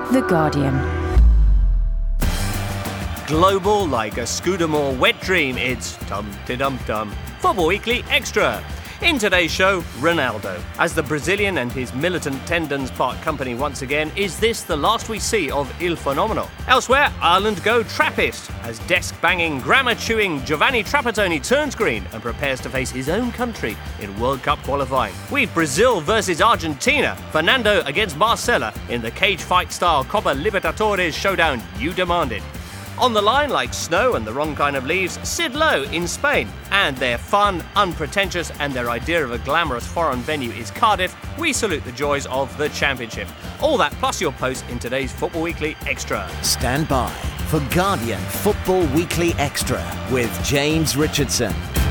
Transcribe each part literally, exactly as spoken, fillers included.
The Guardian. Global like a Scudamore wet dream, it's Dum-de-dum-dum. Football Weekly Extra. In today's show, Ronaldo. As the Brazilian and his militant tendons part company once again, is this the last we see of Il Fenomeno? Elsewhere, Ireland go Trappist, as desk-banging, grammar-chewing Giovanni Trapattoni turns green and prepares to face his own country in World Cup qualifying. We've Brazil versus Argentina, Fernando against Marcela in the cage fight-style Copa Libertadores showdown you demanded. On the line, like snow and the wrong kind of leaves, Sid Lowe in Spain. And they're fun, unpretentious, and their idea of a glamorous foreign venue is Cardiff. We salute the joys of the Championship. All that plus your post in today's Football Weekly Extra. Stand by for Guardian Football Weekly Extra with James Richardson.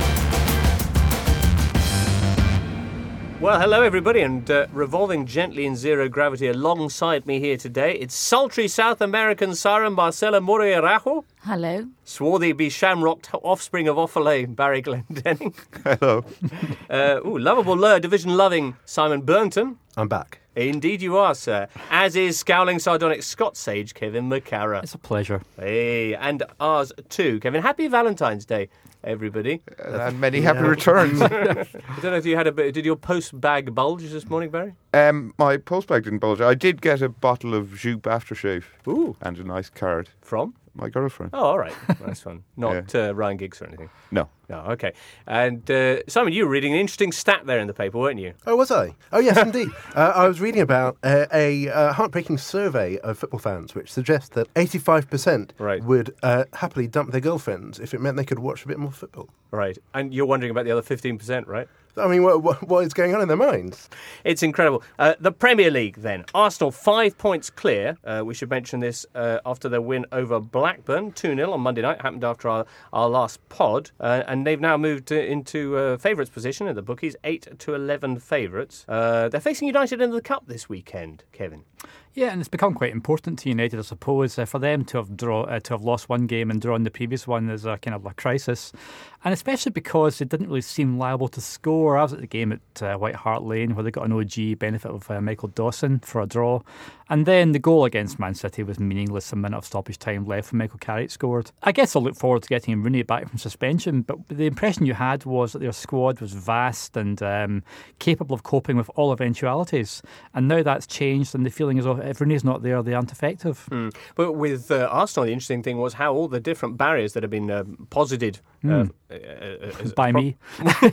Well, hello everybody, and uh, revolving gently in zero gravity alongside me here today, it's sultry South American siren Marcela Moreirajo. Hello. Swarthy be-shamrocked offspring of Offaly, Barry Glendenning. Hello. uh, ooh, lovable lure, division-loving Simon Burnton. I'm back. Indeed you are, sir. As is scowling sardonic Scot sage Kevin McCarra. It's a pleasure. Hey, and ours too, Kevin. Happy Valentine's Day, everybody. Uh, and many happy returns. I don't know if you had a bit. Did your post bag bulge this morning, Barry? um, my post bag didn't bulge. I did get a bottle of Joop aftershave. Ooh. And a nice card. From? My girlfriend. Oh, all right. Nice one. Not yeah. uh, Ryan Giggs or anything. No. No, okay. And uh, Simon, you were reading an interesting stat there in the paper, weren't you? Oh, was I? Oh, yes, indeed. Uh, I was reading about uh, a uh, heartbreaking survey of football fans which suggests that eighty-five percent right. would uh, happily dump their girlfriends if it meant they could watch a bit more football. Right. And you're wondering about the other fifteen percent, right? I mean, what, what, what is going on in their minds? It's incredible. Uh, the Premier League, then. Arsenal, five points clear. Uh, we should mention this uh, after their win over Blackburn, two nil on Monday night. Happened after our, our last pod. Uh, and they've now moved to, into uh, favourites position in the bookies, eight to eleven favourites. Uh, they're facing United in the Cup this weekend, Kevin. Yeah, and it's become quite important to United, I suppose. Uh, for them to have draw, uh, to have lost one game and drawn the previous one is a kind of a crisis. And especially because they didn't really seem liable to score. I was at the game at uh, White Hart Lane where they got an O G benefit of uh, Michael Dawson for a draw. And then the goal against Man City was meaningless. A minute of stoppage time left when Michael Carrick scored. I guess I'll look forward to getting Rooney back from suspension, but the impression you had was that their squad was vast and um, capable of coping with all eventualities. And now that's changed, and the feeling is though if Rooney's not there, they aren't effective. Mm. But with uh, Arsenal, the interesting thing was how all the different barriers that have been uh, posited mm. uh, uh, by pro- me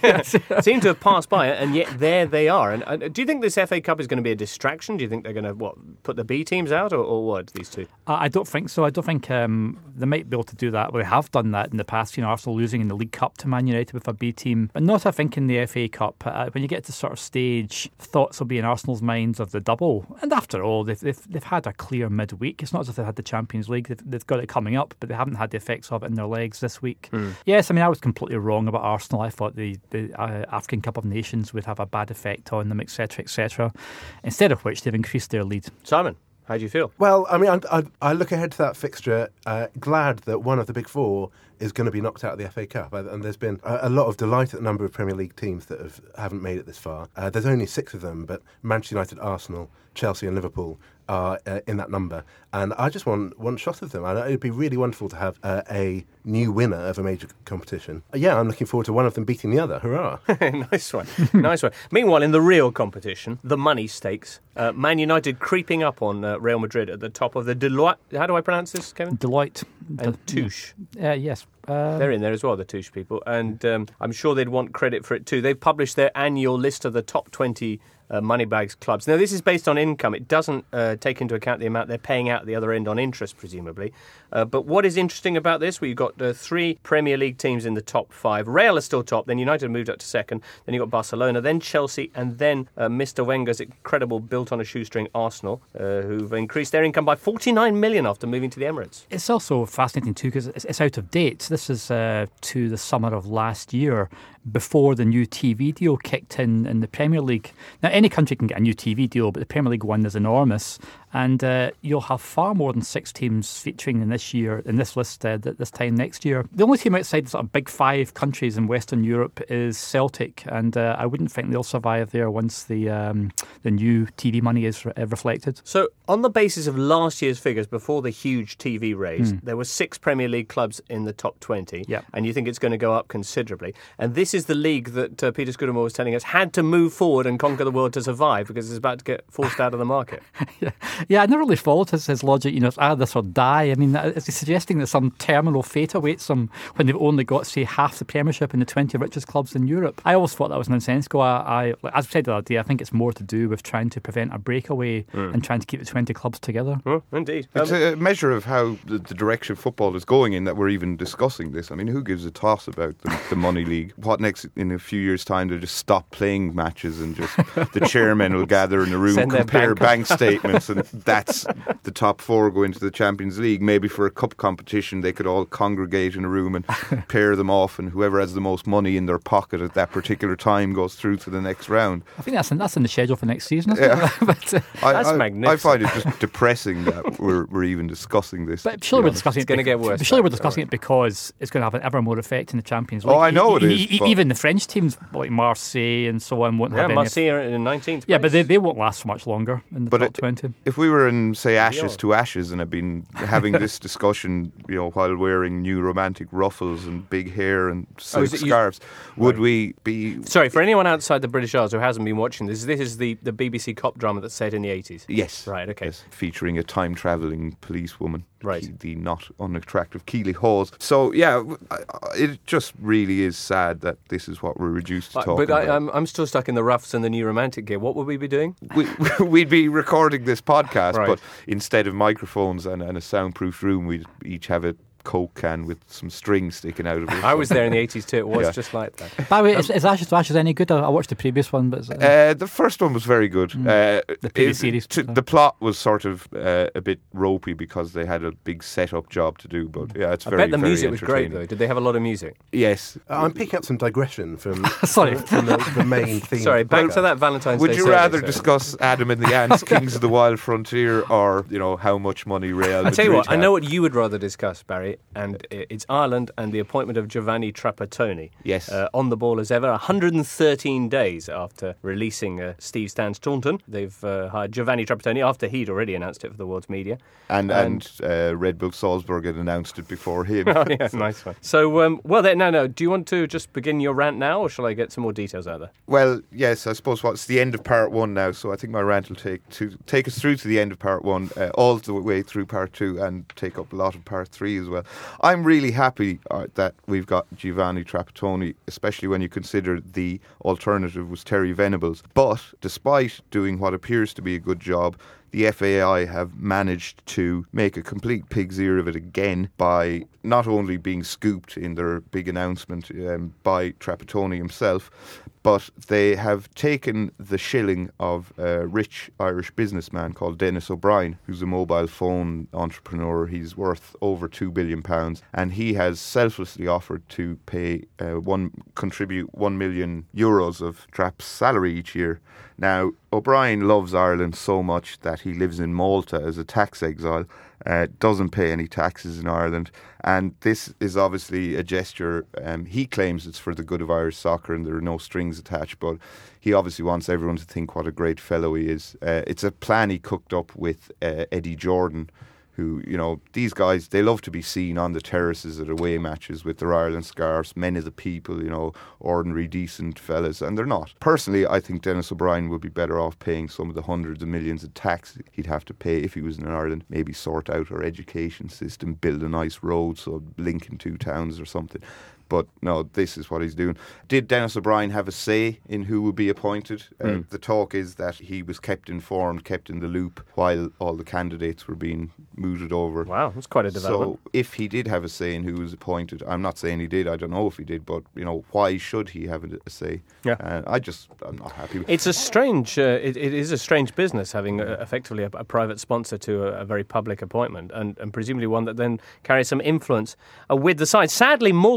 seem to have passed by, and yet there they are. And uh, do you think this F A Cup is going to be a distraction? Do you think they're going to what put the B teams out, or, or what? These two? Uh, I don't think so. I don't think um, they might be able to do that. Well, they have done that in the past. You know, Arsenal losing in the League Cup to Man United with a B team, but not I think in the F A Cup. Uh, when you get to sort of stage, thoughts will be in Arsenal's minds of the double. And after all, they've they've, they've had a clear midweek. It's not as if they had the Champions League. They've, they've got it coming up, but they haven't had the effects of it in their legs this week. Mm. Yes, I mean I was completely wrong about Arsenal. I thought the the uh, African Cup of Nations would have a bad effect on them, et cetera, et cetera. Instead of which, they've increased their lead. Simon, how do you feel? Well, I mean, I, I, I look ahead to that fixture, uh, glad that one of the big four is going to be knocked out of the F A Cup. And there's been a, a lot of delight at the number of Premier League teams that have, haven't made it this far. Uh, there's only six of them, but Manchester United, Arsenal, Chelsea and Liverpool are uh, in that number. And I just want one shot of them. And it'd be really wonderful to have uh, a new winner of a major competition. Uh, yeah, I'm looking forward to one of them beating the other. Hurrah. Nice one. Nice one. Meanwhile, in the real competition, the money stakes, uh, Man United creeping up on uh, Real Madrid at the top of the Deloitte. How do I pronounce this, Kevin? Deloitte. And Touche. Uh, yes. Um, They're in there as well, the Touche people. And um, I'm sure they'd want credit for it too. They've published their annual list of the top twenty uh, Moneybags clubs. Now, this is based on income. It doesn't uh, take into account the amount they're paying out at the other end on interest, presumably. Uh, but what is interesting about this, well, you've got uh, three Premier League teams in the top five. Real is still top, then United moved up to second, then you've got Barcelona, then Chelsea, and then uh, Mister Wenger's incredible built-on-a-shoestring Arsenal, uh, who've increased their income by forty-nine million after moving to the Emirates. It's also fascinating, too, because it's, it's out of date. This is uh, to the summer of last year. before the new T V deal kicked in in the Premier League. Now, any country can get a new T V deal, but the Premier League one is enormous. And uh, you'll have far more than six teams featuring in this year, in this list uh, this time next year. The only team outside the sort of big five countries in Western Europe is Celtic, and uh, I wouldn't think they'll survive there once the um, the new T V money is re- reflected. So, on the basis of last year's figures before the huge T V raise, mm. there were six Premier League clubs in the top twenty, yep. and you think it's going to go up considerably. And this is the league that uh, Peter Scudamore was telling us had to move forward and conquer the world to survive because it's about to get forced out of the market. yeah. Yeah, I never really followed his, his logic, you know, it's either this or die. I mean, is he suggesting that some terminal fate awaits them when they've only got, say, half the Premiership in the twenty richest clubs in Europe? I always thought that was nonsensical. I, I, as I said the other day, I think it's more to do with trying to prevent a breakaway mm. and trying to keep the twenty clubs together. Oh, indeed. It's um, a measure of how the, the direction football is going in that we're even discussing this. I mean, who gives a toss about the, the Money League? What next, in a few years' time, they'll just stop playing matches and just the chairmen will gather in a room, Send compare bank bank statements, and that's the top four go into the Champions League. Maybe for a cup competition they could all congregate in a room and pair them off, and whoever has the most money in their pocket at that particular time goes through to the next round. I think that's in, that's in the schedule for next season, isn't yeah. it? but, uh, I, that's I, magnificent. I find it just depressing that we're, we're even discussing this. But surely we're discussing it's it. It's going to get worse. Surely we're discussing right. it because it's going to have an ever more effect in the Champions League. Oh, I know it e- is. E- even the French teams like Marseille and so on won't yeah, have any. Marseille are in nineteenth place. Yeah, but they, they won't last for much longer in the but top it, twenty. If we were in, say, ashes to ashes and have been having this discussion, you know, while wearing new romantic ruffles and big hair and silk oh, scarves, you, would right. we be... Sorry, for anyone outside the British Isles who hasn't been watching this, this is the, the B B C cop drama that's set in the eighties? Yes. Right, okay. Yes, featuring a time-travelling policewoman. Right. The not unattractive Keely Hawes. So, yeah, it just really is sad that this is what we're reduced to uh, talking but I, about. I'm, I'm still stuck in the roughs and the new romantic gear. What would we be doing? We, we'd be recording this podcast, right. but instead of microphones and, and a soundproof room, we'd each have a Coke can with some string sticking out of it. I was there in the eighties too. It was yeah. just like that. By the way, um, is, is Ashes to Ashes any good? I, I watched the previous one, but uh, uh, the first one was very good. Mm. Uh, the T V it, series. T- the plot was sort of uh, a bit ropey because they had a big set-up job to do. But yeah, it's I very. bet the very music was great though. Did they have a lot of music? Yes. Uh, I'm picking up some digression from sorry from the, the main theme. Sorry, back podcast. to that Valentine's Would Day. you survey, rather so. discuss Adam and the Ants, Kings of the Wild Frontier, or you know how much money Real Madrid I tell you what, have? I know what you would rather discuss, Barry, and it's Ireland and the appointment of Giovanni Trapattoni. Yes. Uh, on the ball as ever, one hundred thirteen days after releasing uh, Steve Stans Taunton. They've uh, hired Giovanni Trapattoni after he'd already announced it for the world's media. And and, and uh, Red Bull Salzburg had announced it before him. Oh, yeah, nice one. So, um, well, then, no, no. Do you want to just begin your rant now, or shall I get some more details out there? Well, yes, I suppose what's the end of part one now, so I think my rant will take to take us through to the end of part one, uh, all the way through part two, and take up a lot of part three as well. I'm really happy uh, that we've got Giovanni Trapattoni, especially when you consider the alternative was Terry Venables. But despite doing what appears to be a good job, the F A I have managed to make a complete pig's ear of it again by not only being scooped in their big announcement um, by Trapattoni himself, but they have taken the shilling of a rich Irish businessman called Dennis O'Brien, who's a mobile phone entrepreneur. He's worth over two billion pounds, and he has selflessly offered to pay uh, one contribute one million euros of Trap's salary each year. Now, O'Brien loves Ireland so much that he lives in Malta as a tax exile, uh, doesn't pay any taxes in Ireland, and this is obviously a gesture. Um, he claims it's for the good of Irish soccer and there are no strings attached, but he obviously wants everyone to think what a great fellow he is. Uh, it's a plan he cooked up with uh, Eddie Jordan, who, you know, these guys, they love to be seen on the terraces at away matches with their Ireland scarves, men of the people, you know, ordinary, decent fellas, and they're not. Personally, I think Dennis O'Brien would be better off paying some of the hundreds of millions of tax he'd have to pay if he was in Ireland. Maybe sort out our education system, build a nice road, so linking two towns or something. But no, this is what he's doing. Did Dennis O'Brien have a say in who would be appointed? Mm. Uh, the talk is that he was kept informed, kept in the loop while all the candidates were being mooted over. Wow, that's quite a development. So if he did have a say in who was appointed, I'm not saying he did, I don't know if he did, but you know, why should he have a say? Yeah. Uh, I just, I'm not happy with it. It's a strange, uh, it, it is a strange business having uh, effectively a, a private sponsor to a, a very public appointment, and, and presumably one that then carries some influence uh, with the side. Sadly, Malta are not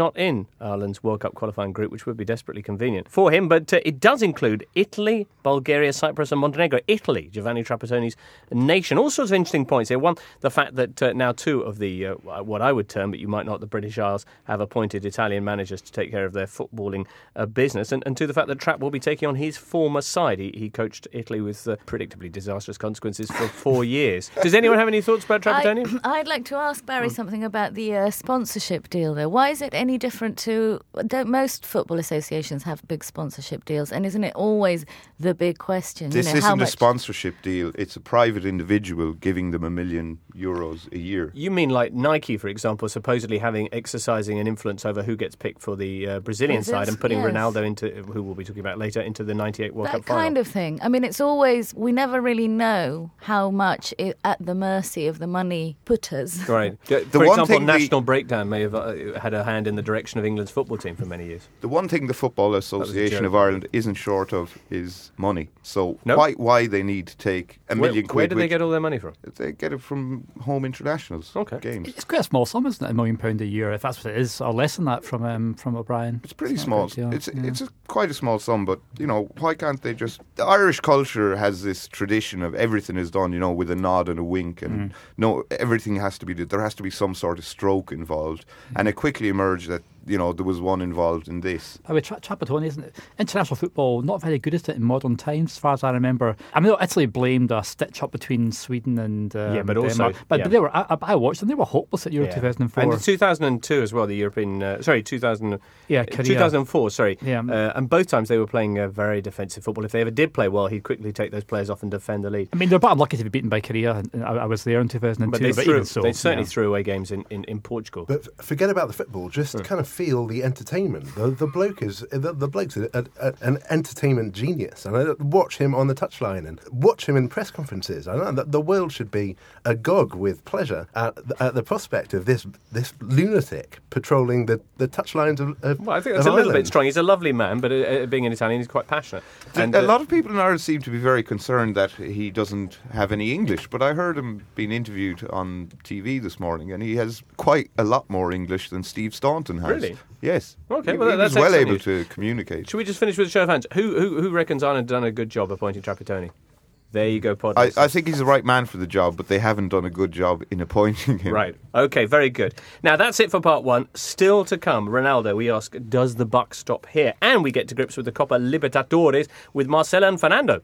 not in Ireland's World Cup qualifying group, which would be desperately convenient for him. But uh, it does include Italy, Bulgaria, Cyprus and Montenegro. Italy, Giovanni Trapattoni's nation. All sorts of interesting points here. One, the fact that uh, now two of the, uh, what I would term, but you might not, the British Isles have appointed Italian managers to take care of their footballing uh, business. And, and two, the fact that Trapp will be taking on his former side. He, he coached Italy with uh, predictably disastrous consequences for four years. Does anyone have any thoughts about Trapattoni? I, I'd like to ask Barry something about the uh, sponsorship deal, though. Why is it any different to... Don't most football associations have big sponsorship deals? And isn't it always the big question? This you know, isn't how a much... sponsorship deal. It's a private individual giving them a million euros a year. You mean like Nike, for example, supposedly having exercising an influence over who gets picked for the uh, Brazilian Is it? side and putting Yes. Ronaldo into, who we'll be talking about later, into the ninety-eight World that Cup final? kind of thing. I mean, it's always... We never really know how much it, at the mercy of the money putters. Right. For one example, thing the- National Breakdown may have uh, had a hand in the direction of England's football team for many years. The one thing the Football was a Association joke. of Ireland isn't short of is money. So No? why why they need to take a Where, million quid? where do they which- get all their money from? They get it from home internationals Okay. games. It's quite a small sum, isn't it? A million pound a year, if that's what it is, or less than that from um, from O'Brien. It's pretty not a small. great deal, It's yeah. it's a, quite a small sum, but you know, why can't they just? The Irish culture has this tradition of everything is done, you know, with a nod and a wink, and no, everything has to be. There has to be some sort of stroke involved, and it quickly emerged that you know there was one involved in this. I mean, Tra- Trapattoni, isn't it? International football, not very good at it in modern times, as far as I remember. I mean, Italy blamed a stitch up between Sweden and um, Yeah, but also- Denmark. But, yeah. but they were. I, I watched them; they were hopeless at Euro Yeah. two thousand four. And in two thousand two as well, the European... Uh, sorry, two thousand... Yeah, uh, Korea. two thousand four, sorry. Yeah. Uh, and both times they were playing uh, very defensive football. If they ever did play well, he'd quickly take those players off and defend the lead. I mean, they're but unlucky to be beaten by Korea. And I, I was there in two thousand two, But but, they, threw, even so, they certainly yeah. threw away games in, in, in Portugal. But f- forget about the football. Just kind of feel the entertainment. The, the bloke is the, the bloke's a, a, a, an entertainment genius. And I watch him on the touchline and watch him in press conferences. I know that the world should be agog with pleasure at, the- at the prospect of this this lunatic patrolling the, the touchlines of, of Well, I think of that's a little Ireland. bit strong. He's a lovely man, but uh, uh, being an Italian, he's quite passionate. a uh, lot of people in Ireland seem to be very concerned that he doesn't have any English, but I heard him being interviewed on T V this morning, and he has quite a lot more English than Steve Staunton has. Really? Yes. Okay, he, well, he that's was well excellent able news. to communicate. Should we just finish with a show of hands? Who who, who reckons Ireland done a good job appointing Trapattoni? There you go, pod. I, I think he's the right man for the job, but they haven't done a good job in appointing him. Right. Okay, very good. Now, that's it for part one. Still to come, Ronaldo, we ask, does the buck stop here? And we get to grips with the Copa Libertadores with Marcelo and Fernando.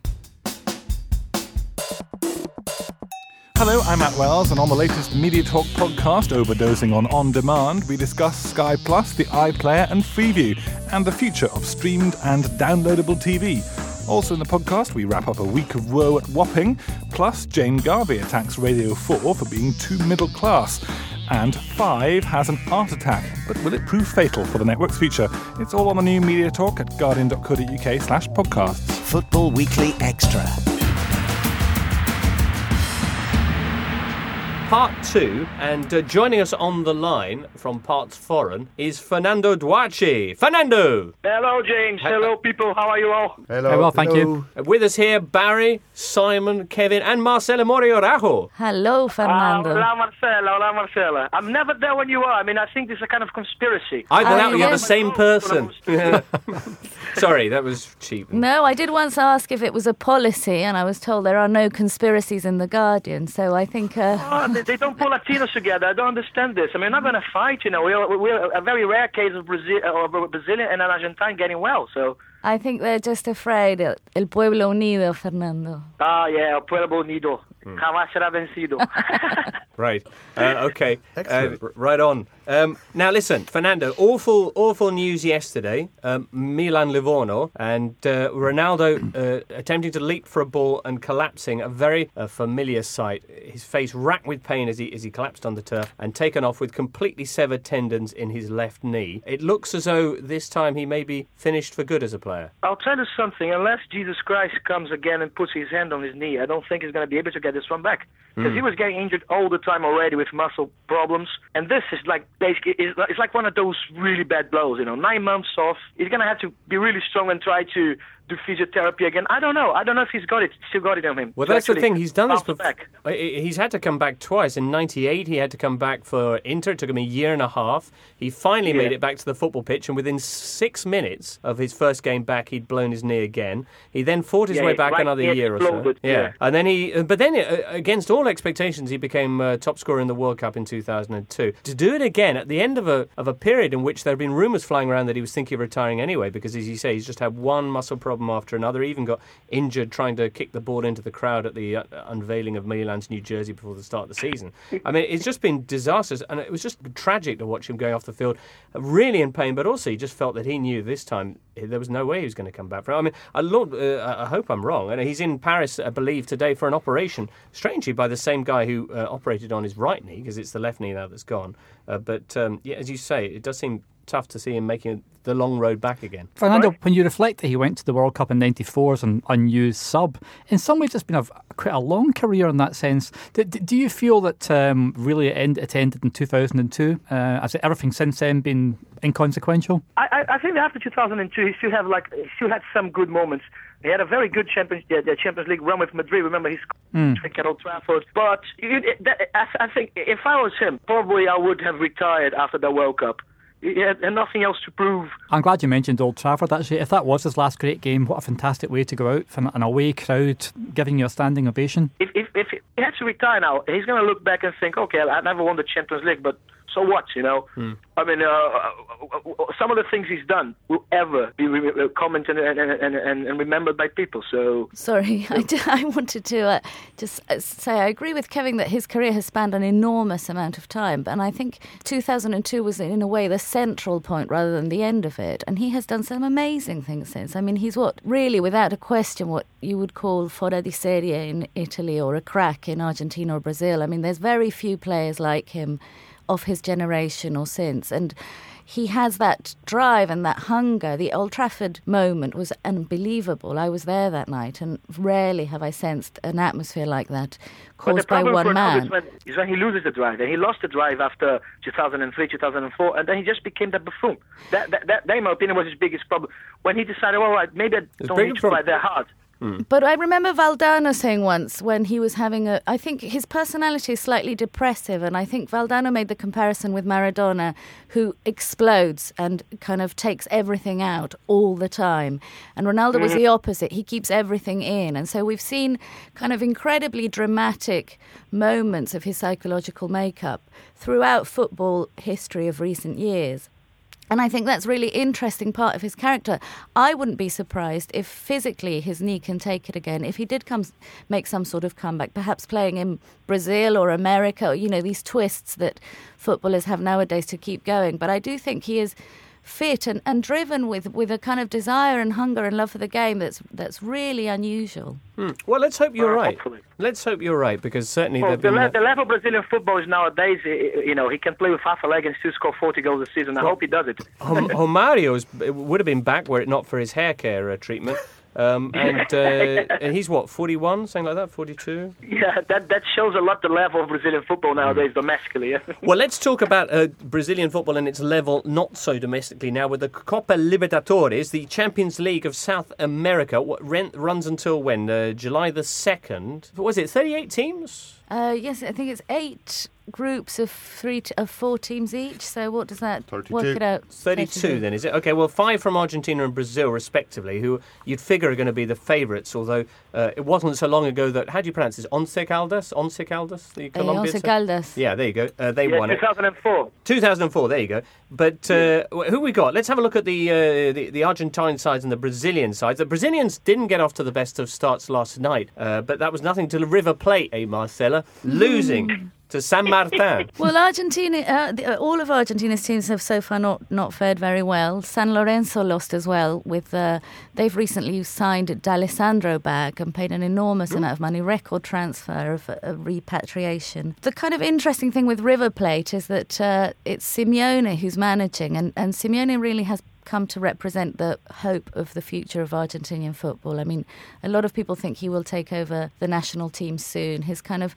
Hello, I'm Matt Wells, and on the latest Media Talk podcast, Overdosing on On Demand, we discuss Sky Plus, the iPlayer and Freeview, and the future of streamed and downloadable T V. Also in the podcast, we wrap up a week of woe at Wapping, plus Jane Garvey attacks Radio four for being too middle class. And Five has an art attack, but will it prove fatal for the network's future? It's all on the new Media Talk at guardian.co.uk slash podcasts. Football Weekly Extra. Part two, and uh, joining us on the line from parts foreign is Fernando Duarte. Fernando! Hello, James. Hello, people. How are you all? Hello. Very well, thank you. Uh, With us here, Barry, Simon, Kevin, and Marcelo Moriorajo. Hello, Uh, Fernando. hola, Marcela. Hola, Marcela. I'm never there when you are. I mean, I think this is a kind of conspiracy. Either Oh, that or you're the yes. same person. Sorry, that was cheap. No, I did once ask if it was a policy, and I was told there are no conspiracies in The Guardian, so I think... Uh, Oh, they, they don't pull Latinos together. I don't understand this. I mean, I'm not going to fight, you know. We're, we're a very rare case of Brazil, of a Brazilian and an Argentine getting well, so... I think they're just afraid. El, el pueblo unido, Fernando. Ah, yeah, el pueblo unido. Jamás será vencido. Right. Uh, okay. Uh, Excellent. r- right on. Um, now listen, Fernando. Awful, awful news yesterday. Um, Milan Livorno and uh, Ronaldo uh, attempting to leap for a ball and collapsing. A very uh, familiar sight. His face racked with pain as he as he collapsed on the turf and taken off with completely severed tendons in his left knee. It looks as though this time he may be finished for good as a player. I'll tell you something. Unless Jesus Christ comes again and puts his hand on his knee, I don't think he's going to be able to get this one back. Because he was getting injured all the time already with muscle problems. And this is like basically, it's like- it's like one of those really bad blows, you know. Nine months off. He's going to have to be really strong and try to do physiotherapy again. I don't know. I don't know if he's got it. Still got it on him. Well, So that's the actually, thing. He's done this bounce before. back. He's had to come back twice. In ninety-eight, he had to come back for Inter. It took him a year and a half. He finally Yeah. made it back to the football pitch, and within six minutes of his first game back, he'd blown his knee again. He then fought his Yeah, way back right, another he year or so. exploded, yeah. And then he, uh, but then uh, against all expectations, he became uh, top scorer in the World Cup in two thousand two. To do it again at the end of a of a period in which there had been rumours flying around that he was thinking of retiring anyway, because as you say, he's just had one muscle problem after another. He even got injured trying to kick the ball into the crowd at the uh, unveiling of Milan's new jersey before the start of the season. I mean, it's just been disastrous, and it was just tragic to watch him going off the field, really in pain, but also he just felt that he knew this time there was no way he was going to come back from it. I mean, I, Lord, uh, I hope I'm wrong. And he's in Paris, I believe, today for an operation, strangely by the same guy who uh, operated on his right knee, because it's the left knee now that's gone. Uh, but, um, yeah, as you say, it does seem tough to see him making the long road back again. Fernando, Right. when you reflect that he went to the World Cup in ninety-four as an unused sub, in some ways it's been a, quite a long career in that sense. Do, do you feel that um, really it, end, it ended in two thousand two? Uh, has everything since then been inconsequential? I, I, I think after two thousand two, he still have like he still had some good moments. He had a very good Champions the, the Champions League run with Madrid. Remember his Mm. trick at Old Trafford. But you, that, I, I think if I was him, probably I would have retired after the World Cup. He had nothing else to prove. I'm glad you mentioned Old Trafford, actually. If that was his last great game, what a fantastic way to go out for an away crowd giving you a standing ovation. If if, if he had to retire now, he's going to look back and think, okay, I never won the Champions League, but so what, you know? Hmm. I mean, uh, some of the things he's done will ever be re- commented and, and, and, and remembered by people. So Sorry, I, d- I wanted to uh, just uh, say I agree with Kevin that his career has spanned an enormous amount of time, and I think two thousand two was in a way the central point rather than the end of it, and he has done some amazing things since. I mean, he's what, really, without a question, what you would call fora di serie in Italy or a crack in Argentina or Brazil. I mean, there's very few players like him of his generation or since, and he has that drive and that hunger. The Old Trafford moment was unbelievable. I was there that night, and rarely have I sensed an atmosphere like that But caused the by problem one for Ronaldo man. is when, is when he loses the drive, and he lost the drive after two thousand three, two thousand four, and then he just became the buffoon. That, that, that, that in my opinion, was his biggest problem. When he decided, all right, maybe I don't bigger need to problem- try that hard. But I remember Valdano saying once when he was having a... I think his personality is slightly depressive, and I think Valdano made the comparison with Maradona, who explodes and kind of takes everything out all the time. And Ronaldo was the opposite. He keeps everything in. And so we've seen kind of incredibly dramatic moments of his psychological makeup throughout football history of recent years. And I think that's really interesting part of his character. I wouldn't be surprised if physically his knee can take it again. If he did come make some sort of comeback, perhaps playing in Brazil or America, or, you know, these twists that footballers have nowadays to keep going. But I do think he is fit and, and driven with, with a kind of desire and hunger and love for the game that's that's really unusual. Hmm. Well, let's hope you're Well, right. hopefully. Let's hope you're right, because certainly Well, they've the, been... le- uh, the level of Brazilian football is nowadays, i- i- you know, he can play with half a leg and still score forty goals a season. I hope he does it. Hom- Romario's would have been back were it not for his hair care uh, treatment. Um, and, uh, and he's what, forty-one, something like that, forty-two? Yeah, that that shows a lot the level of Brazilian football nowadays domestically. Well, let's talk about uh, Brazilian football and its level not so domestically now with the Copa Libertadores, the Champions League of South America. What rent runs until when? Uh, July the second. What was it, thirty-eight teams? Uh, yes, I think it's eight groups of three t- of four teams each. So what does that thirty-two. work it out? thirty-two then, is it? Okay, well, five from Argentina and Brazil, respectively, who you'd figure are going to be the favourites, although uh, it wasn't so long ago that, how do you pronounce this? Once Caldas? Once Caldas? The Uh, Colombian Once side? Caldas. Yeah, there you go. Uh, they Yeah, won it. two thousand four. two thousand four, there you go. But uh, who we got? Let's have a look at the, uh, the the Argentine sides and the Brazilian sides. The Brazilians didn't get off to the best of starts last night, uh, but that was nothing to River Plate, eh, Marcella? Losing to San Martin. Well, Argentina, uh, the, uh, all of Argentina's teams have so far not, not fared very well. San Lorenzo lost as well. With uh, they've recently signed D'Alessandro back and paid an enormous amount of money, record transfer of, of repatriation. The kind of interesting thing with River Plate is that uh, it's Simeone who's managing, and, and Simeone really has come to represent the hope of the future of Argentinian football. I mean, a lot of people think he will take over the national team soon. His kind of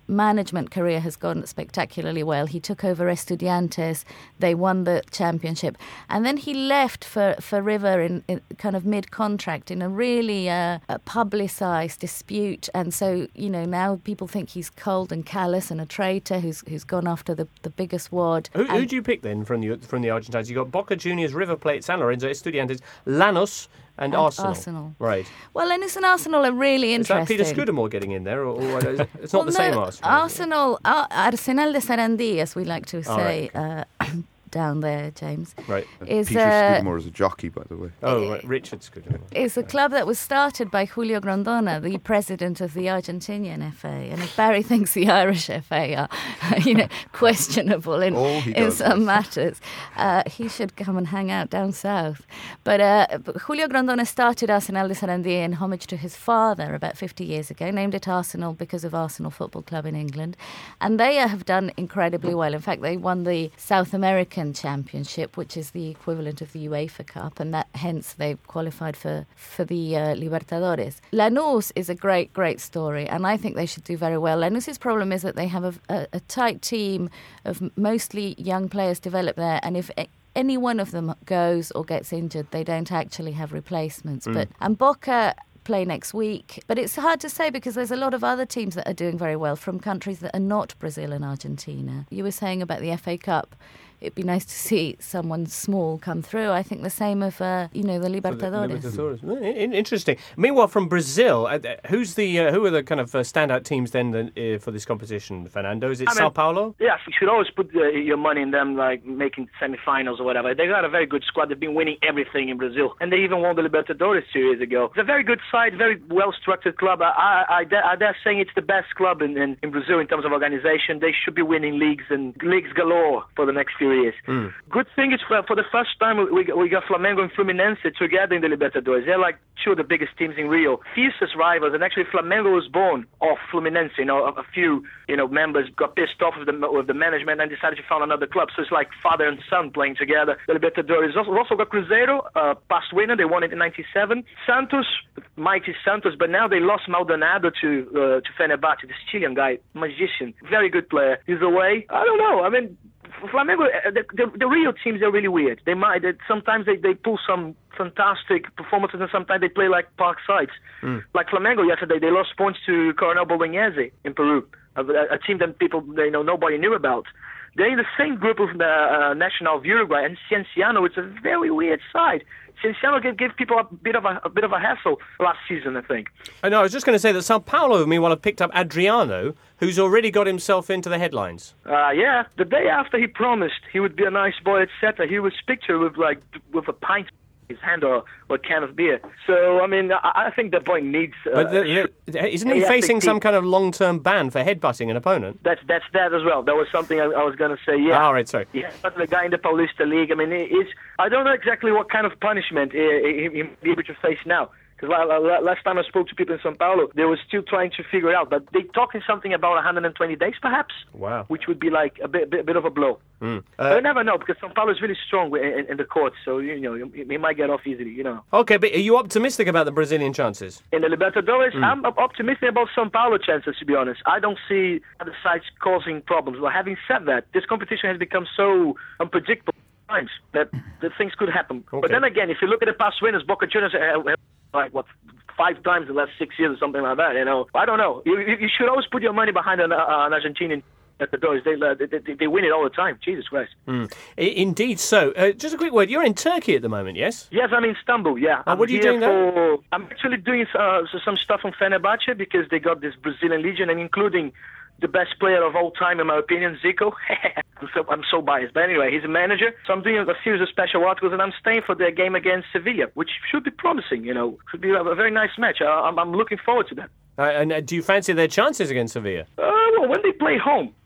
management career has gone spectacularly well. He took over Estudiantes, they won the championship, and then he left for, for River in, in kind of mid-contract in a really uh, a publicised dispute, and so, you know, now people think he's cold and callous and a traitor who's who's gone after the, the biggest wad. Who, who do you pick then from the from the Argentines? You got Boca Juniors, River Plate, San Lorenzo, Estudiantes, Lanús, and, and Arsenal. Arsenal. Right. Well, Lanús and Arsenal are really Is that interesting. Peter Scudamore getting in there, or, or is it- it's not Well, the same no, Arsenal? Arsenal, Ar- Arsenal de Sarandí, as we like to Oh, say uh, down there, James, Right. is Peter uh, Scudamore is a jockey, by the way. Oh, right. Richard Scudamore. is a club that was started by Julio Grondona, the president of the Argentinian F A. And if Barry thinks the Irish F A are, you know, questionable in, Oh, he in does, some yes. matters, uh, he should come and hang out down south. But, uh, but Julio Grondona started Arsenal de Sarandí in homage to his father about fifty years ago, named it Arsenal because of Arsenal Football Club in England. And they have done incredibly well. In fact, they won the South American Championship, which is the equivalent of the UEFA Cup, and that hence they qualified for, for the uh, Libertadores. Lanús is a great, great story, and I think they should do very well. Lanús's problem is that they have a, a, a tight team of mostly young players developed there, and if a- any one of them goes or gets injured, they don't actually have replacements. But and Boca play next week, but it's hard to say because there's a lot of other teams that are doing very well from countries that are not Brazil and Argentina. You were saying about the F A Cup. It'd be nice to see someone small come through. I think the same of, uh, you know, the Libertadores. Libertadores. Mm, in- Interesting. Meanwhile, from Brazil, uh, who's the uh, who are the kind of uh, standout teams then uh, for this competition? Fernando, is it I mean, Sao Paulo? Yeah, you should always put uh, your money in them, like making semifinals or whatever. They got a very good squad. They've been winning everything in Brazil, and they even won the Libertadores two years ago. It's a very good side, very well-structured club. I, I, I, dare, I dare saying it's the best club in, in, in Brazil in terms of organization. They should be winning leagues and leagues galore for the next few years. Mm. Good thing is for, for the first time we, we got Flamengo and Fluminense together in the Libertadores. They're like two of the biggest teams in Rio, fiercest rivals, and actually Flamengo was born off Fluminense. You know, a, a few you know members got pissed off with the with the management and decided to found another club. So it's like father and son playing together. The Libertadores. Also, also got Cruzeiro, uh, past winner. They won it in ninety-seven. Santos, mighty Santos, but now they lost Maldonado to uh, to Fenerbahce, the Chilean guy, magician, very good player. He's away. I don't know. I mean. Flamengo, the, the, the Rio teams are really weird. They might they, sometimes they, they pull some fantastic performances, and sometimes they play like park sides. Mm. Like Flamengo yesterday, they lost points to Coronel Bolognese in Peru, a, a team that people you know nobody knew about. They're in the same group of the uh, National of Uruguay and Cienciano. It's a very weird side. Cienciano gave, gave people a bit of a, a bit of a hassle last season, I think. I know. I was just going to say that Sao Paulo, meanwhile, have picked up Adriano, who's already got himself into the headlines. Uh, yeah, the day after he promised he would be a nice boy, et cetera, he was pictured with like with a pint in his hand or, or a can of beer. So I mean, I, I think the boy needs. Uh, but the, the, isn't he facing some kind of long-term ban for headbutting an opponent? That's that's that as well. That was something I, I was going to say. Yeah. All right, sorry. Yeah, but the guy in the Paulista League. I mean, is I don't know exactly what kind of punishment he, he, he may be able to face now. Because last time I spoke to people in São Paulo, they were still trying to figure it out. But they're talking something about one hundred twenty days, perhaps. Wow. Which would be like a bit, bit, bit of a blow. Mm. Uh, but I never know, because São Paulo is really strong in, in the courts. So, you know, he might get off easily, you know. Okay, but are you optimistic about the Brazilian chances? In the Libertadores, mm. I'm optimistic about São Paulo chances, to be honest. I don't see other sides causing problems. Well, having said that, this competition has become so unpredictable times that, that things could happen. Okay. But then again, if you look at the past winners, Boca Juniors have like what five times in the last six years or something like that. You know, I don't know. You, you should always put your money behind an, uh, an Argentinian at the doors. They, uh, they they win it all the time. Jesus Christ. Mm. Indeed. So, uh, just a quick word. You're in Turkey at the moment, yes? Yes, I'm in Istanbul. Yeah. Uh, what are you doing for, there? I'm actually doing uh, some stuff on Fenerbahce because they got this Brazilian Legion, and including the best player of all time, in my opinion, Zico. I'm, so, I'm so biased. But anyway, he's a manager. So I'm doing a series of special articles, and I'm staying for their game against Sevilla, which should be promising, you know. Should be a, a very nice match. I, I'm, I'm looking forward to that. Uh, and uh, do you fancy their chances against Sevilla? Uh, well, when they play home,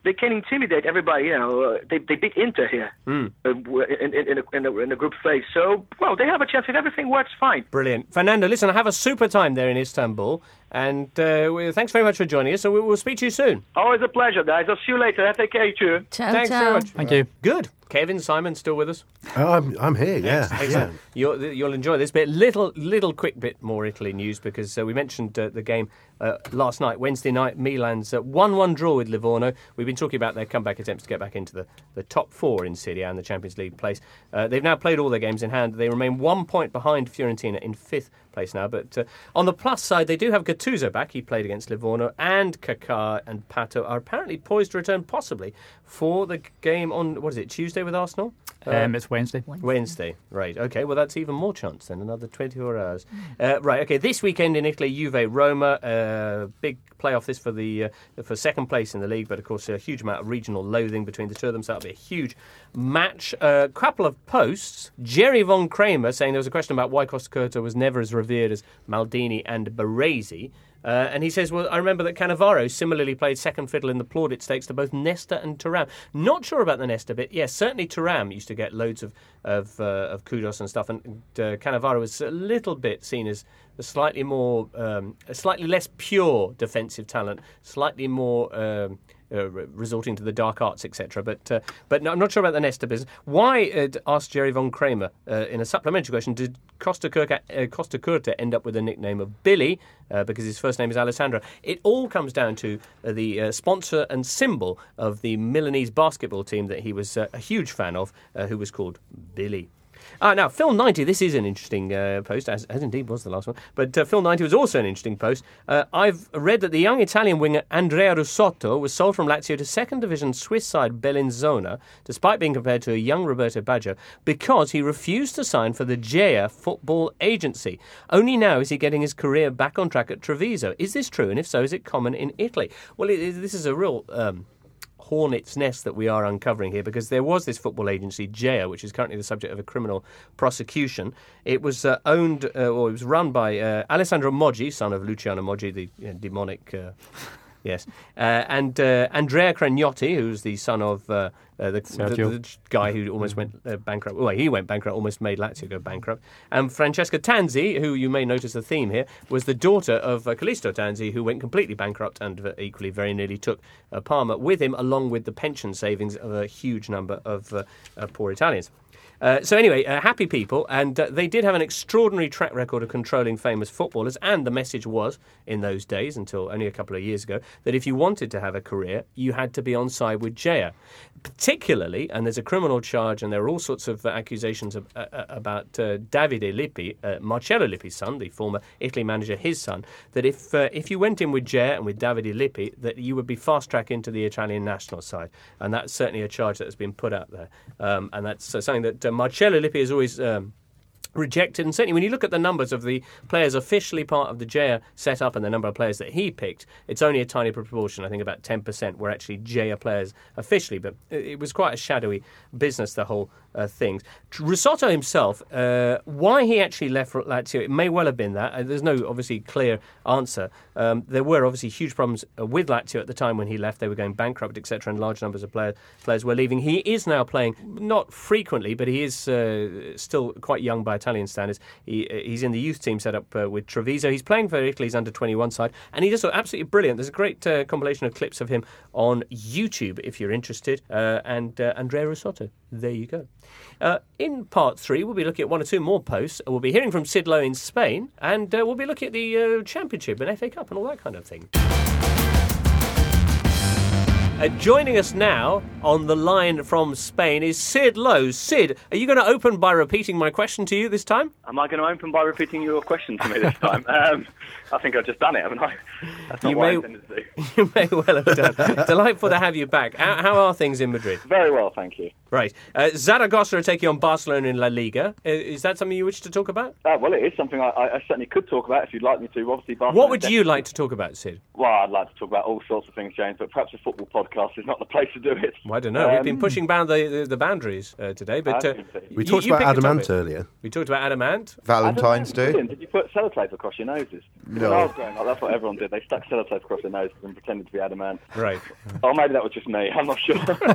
they can intimidate everybody. You know, uh, they they beat Inter here Mm. uh, in in in, a, in, a, in a group phase. So well, they have a chance if everything works fine. Brilliant. Fernando, listen, have a super time there in Istanbul. And uh, well, thanks very much for joining us. So we- we'll speak to you soon. Always a pleasure, guys. I'll see you later. Take care, you too. Ciao, Thanks ciao. very much. Thank you. Good. Kevin, Simon, still with us? Oh, I'm, I'm here, yeah. Excellent. yeah. You'll, you'll enjoy this bit. Little, little quick bit more Italy news because uh, we mentioned uh, the game uh, last night, Wednesday night, Milan's uh, one one draw with Livorno. We've been talking about their comeback attempts to get back into the, the top four in Serie A and the Champions League place. Uh, they've now played all their games in hand. They remain one point behind Fiorentina in fifth place now. But uh, on the plus side, they do have Gattuso back. He played against Livorno, and Kaká and Pato are apparently poised to return possibly for the game on, what is it, Tuesday with Arsenal? Um, it's Wednesday. Wednesday, right. Okay, well, that's even more chance then, another twenty-four hours. Uh, right, okay, this weekend in Italy, Juve, Roma, uh, big playoff this for the uh, for second place in the league, but of course a huge amount of regional loathing between the two of them, so that'll be a huge match. A uh, couple of posts. Jerry von Kramer saying there was a question about why Costa Curta was never as revered as Maldini and Baresi. Uh, and he says, well, I remember that Cannavaro similarly played second fiddle in the plaudit stakes to both Nesta and Thuram. Not sure about the Nesta bit. Yes, certainly Thuram used to get loads of of, uh, of kudos and stuff. And uh, Cannavaro was a little bit seen as a slightly more, um, a slightly less pure defensive talent, slightly more... Um, Uh, resorting to the dark arts, et cetera. But uh, but no, I'm not sure about the Nesta business. Why, uh, asked Jerry von Kramer uh, in a supplementary question, did Costa Curta, uh, Costa Curta end up with a nickname of Billy uh, because his first name is Alessandro? It all comes down to uh, the uh, sponsor and symbol of the Milanese basketball team that he was uh, a huge fan of, uh, who was called Billy. Uh, now, Phil ninety, this is an interesting uh, post, as, as indeed was the last one, but uh, Phil ninety was also an interesting post. Uh, I've read that the young Italian winger Andrea Russotto was sold from Lazio to second division Swiss side Bellinzona, despite being compared to a young Roberto Baggio, because he refused to sign for the Gea football agency. Only now is he getting his career back on track at Treviso. Is this true, and if so, is it common in Italy? Well, it, it, this is a real... Um, hornet's nest that we are uncovering here, because there was this football agency, Gea, which is currently the subject of a criminal prosecution. It was uh, owned, uh, or it was run by uh, Alessandro Moggi, son of Luciano Moggi, the you know, demonic... Uh, Yes, uh, and uh, Andrea Cragnotti, who's the son of uh, uh, the, the, the guy who almost went uh, bankrupt. Well, he went bankrupt, almost made Lazio go bankrupt. And Francesca Tanzi, who you may notice the theme here, was the daughter of uh, Callisto Tanzi, who went completely bankrupt and uh, equally very nearly took uh, Parma with him, along with the pension savings of a huge number of uh, uh, poor Italians. Uh, so anyway, uh, happy people, and uh, they did have an extraordinary track record of controlling famous footballers, and the message was, in those days, until only a couple of years ago, that if you wanted to have a career, you had to be on side with Gea. Particularly, and there's a criminal charge, and there are all sorts of uh, accusations of, uh, uh, about uh, Davide Lippi, uh, Marcello Lippi's son, the former Italy manager, his son, that if uh, if you went in with Gea and with Davide Lippi, that you would be fast-tracked into the Italian national side. And that's certainly a charge that has been put out there. Um, and that's uh, something that uh, Marcello Lippi has always... Um, rejected, and certainly when you look at the numbers of the players officially part of the Gea setup and the number of players that he picked, it's only a tiny proportion. I think about ten percent were actually Gea players officially, but it was quite a shadowy business, the whole uh, thing. Russotto himself, uh, why he actually left Lazio, it may well have been that. Uh, there's no obviously clear answer. Um, there were obviously huge problems uh, with Lazio at the time when he left. They were going bankrupt, et cetera, and large numbers of player, players were leaving. He is now playing, not frequently, but he is uh, still quite young by Italian standards. He, he's in the youth team set up uh, with Treviso. He's playing for Italy's under twenty-one side, and he does look absolutely brilliant. There's a great uh, compilation of clips of him on YouTube if you're interested. Uh, and uh, Andrea Russotto, there you go. Uh, in part three, we'll be looking at one or two more posts. We'll be hearing from Sid Lowe in Spain, and uh, we'll be looking at the uh, Championship and F A Cup and all that kind of thing. Uh, joining us now on the line from Spain is Sid Lowe. Sid, are you going to open by repeating my question to you this time? Am I going to open by repeating your question to me this time? um, I think I've just done it, haven't I? That's not you what may, I intended to do. You may well have done. Delightful to have you back. How, how are things in Madrid? Very well, thank you. Right. Uh, Zaragoza are taking on Barcelona in La Liga. Uh, is that something you wish to talk about? Uh, well, it is something I, I certainly could talk about if you'd like me to. Obviously, Barcelona What would you like to talk about, Sid? Well, I'd like to talk about all sorts of things, James, but perhaps a football podcast is not the place to do it. Well, I don't know. Um, We've been pushing down the, the, the boundaries uh, today, but uh, We you- talked you about pick a Adamant topic. earlier. We talked about Adamant. Valentine's I don't know, Day. Did you put sellotape across your noses? No. When I was growing up, that's what everyone did. They stuck sellotape across their noses and pretended to be adamant. Right. Oh, maybe that was just me. I'm not sure.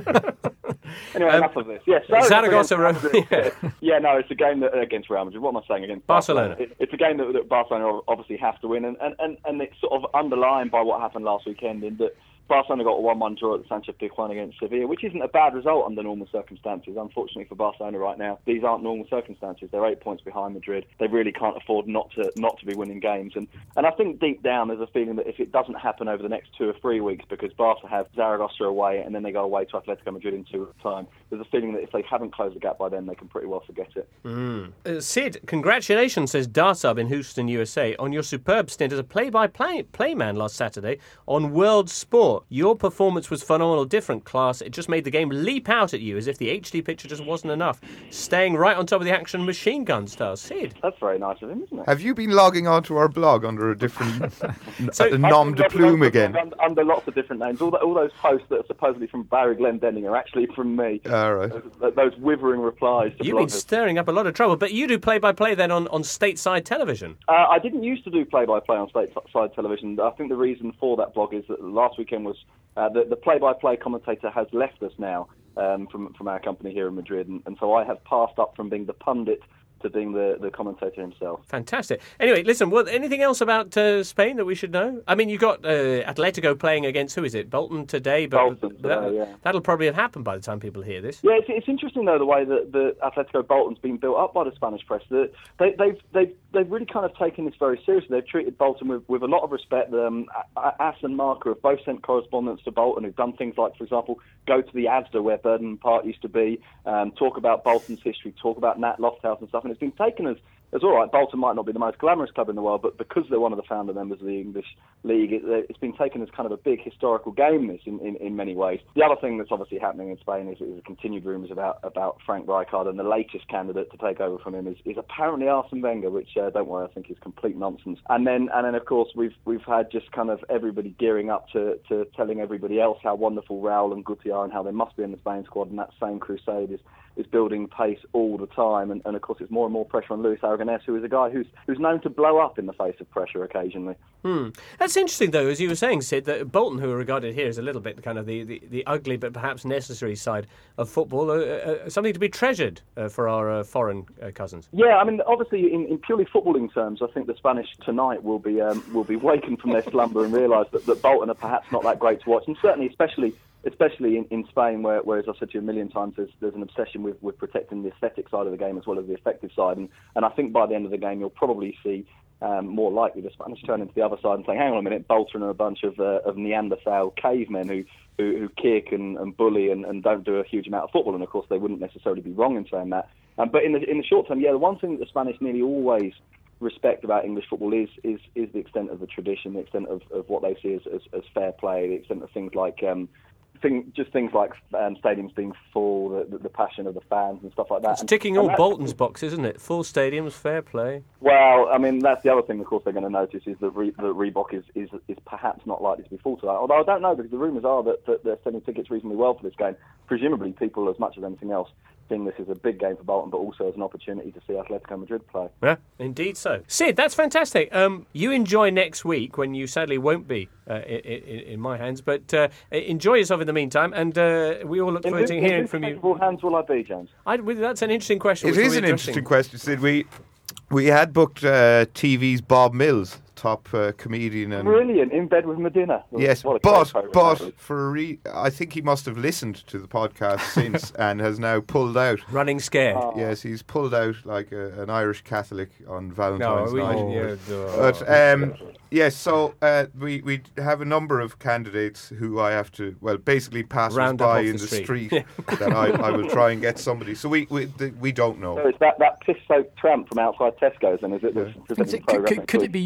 Anyway, Um, enough of this. Yes, yeah, Zaragoza, yeah. yeah, no, it's a game that, against Real Madrid. What am I saying against Barcelona? Barcelona? It, it's a game that, that Barcelona obviously have to win, and, and, and, and it's sort of underlined by what happened last weekend in that Barcelona got a one one draw at the Sanchez Pizjuan against Sevilla, which isn't a bad result under normal circumstances. Unfortunately for Barcelona right now, these aren't normal circumstances. They're eight points behind Madrid. They really can't afford not to not to be winning games. And and I think deep down there's a feeling that if it doesn't happen over the next two or three weeks, because Barca have Zaragoza away and then they go away to Atletico Madrid in two weeks' time, there's a feeling that if they haven't closed the gap by then, they can pretty well forget it. Mm. Uh, Sid, congratulations, says Darsub in Houston, U S A, on your superb stint as a play-by-play playman last Saturday on World Sport. Your performance was phenomenal, different class. It just made the game leap out at you as if the H D picture just wasn't enough. Staying right on top of the action, machine gun style. Sid. That's very nice of him, isn't it? Have you been logging onto our blog under a different So- a nom de plume again? Under, under lots of different names. All, the, all those posts that are supposedly from Barry Glendenning are actually from me. All right. Those, those withering replies to You've been bloggers. stirring up a lot of trouble, but you do play-by-play then on, on stateside television. Uh, I didn't used to do play-by-play on stateside television. I think the reason for that blog is that last weekend was uh, the, the play-by-play commentator has left us now um, from from our company here in Madrid, and, and so I have passed up from being the pundit to being the, the commentator himself. Fantastic. Anyway, listen, well, anything else about uh, Spain that we should know? I mean, you got uh, Atletico playing against, who is it, Bolton today? But Bolton today, that, yeah. That'll probably have happened by the time people hear this. Yeah, it's, it's interesting though the way that the Atletico Bolton's been built up by the Spanish press. The, they, they've they've they've really kind of taken this very seriously. They've treated Bolton with, with a lot of respect. Um, As and Marker have both sent correspondence to Bolton, who've done things like, for example, go to the Asda where Burden Park used to be, um, talk about Bolton's history, talk about Nat Lofthouse and stuff, and it's been taken as It's all right, Bolton might not be the most glamorous club in the world, but because they're one of the founder members of the English League, it, it's been taken as kind of a big historical game, this, in, in, in many ways. The other thing that's obviously happening in Spain is, is continued rumours about, about Frank Rijkaard, and the latest candidate to take over from him is, is apparently Arsene Wenger, which, uh, don't worry, I think is complete nonsense. And then, and then of course, we've we've had just kind of everybody gearing up to, to telling everybody else how wonderful Raul and Guti are and how they must be in the Spain squad, and that same crusade is is building pace all the time, and, and of course it's more and more pressure on Luis Aragonés, who is a guy who's who's known to blow up in the face of pressure occasionally. Hmm. That's interesting, though, as you were saying, Sid, that Bolton, who are regarded here as a little bit kind of the, the, the ugly but perhaps necessary side of football, uh, uh, something to be treasured uh, for our uh, foreign uh, cousins. Yeah, I mean, obviously, in, in purely footballing terms, I think the Spanish tonight will be um, will be wakened from their slumber and realise that, that Bolton are perhaps not that great to watch, and certainly, especially. Especially in, in Spain, where, where, as I've said to you a million times, there's, there's an obsession with, with protecting the aesthetic side of the game as well as the effective side. And, and I think by the end of the game, you'll probably see um, more likely the Spanish turn into the other side and say, hang on a minute, Bolton are a bunch of, uh, of Neanderthal cavemen who, who, who kick and, and bully and, and don't do a huge amount of football. And, of course, they wouldn't necessarily be wrong in saying that. Um, but in the, in the short term, yeah, the one thing that the Spanish nearly always respect about English football is is, is the extent of the tradition, the extent of, of what they see as, as, as fair play, the extent of things like... Um, Thing, just things like um, stadiums being full, the, the, the passion of the fans and stuff like that. It's and, ticking and all Bolton's boxes, isn't it? Full stadiums, fair play. Well, I mean, that's the other thing, of course, they're going to notice is that, Re- that Reebok is, is is perhaps not likely to be full tonight. Although I don't know, because the rumours are that, that they're selling tickets reasonably well for this game. Presumably, people, as much as anything else, seeing this as a big game for Bolton, but also as an opportunity to see Atletico Madrid play. Yeah, indeed so. Sid, that's fantastic. Um, you enjoy next week, when you sadly won't be uh, in, in, in my hands, but uh, enjoy yourself in the meantime, and uh, we all look In forward who- to in hearing whose from you. capable hands will I be, James? I, well, that's an interesting question. It which we'll is be an addressing. interesting question, Sid. We we had booked uh, T V's Bob Mills, top uh, comedian, and Brilliant, in bed with Medina. yes, What a but great programme that was. but for a re- I think he must have listened to the podcast since and has now pulled out. Running scared. Oh. Yes, he's pulled out like a, an Irish Catholic on no, Valentine's we, night. yeah, duh. But um, yes, so uh, we we have a number of candidates who I have to well basically pass Round up by off in the the street. street that I, I will try and get somebody. So we we th- we don't know. So it's that, that piss-soaked tramp from outside Tesco's, and is it? That's Could, presenting it- the could, programme could, next could week? it be you? Uh,